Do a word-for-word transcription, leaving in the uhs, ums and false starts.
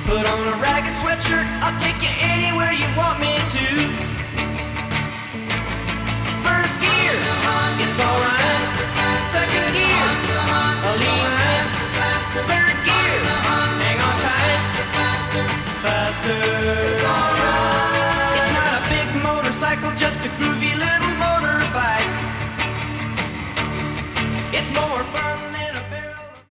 Put on a ragged sweatshirt, I'll take you anywhere you want me to. First gear, it's alright. Second gear, a lean line. Third gear, hang on tight. Faster, it's alright. It's not a big motorcycle, just a groove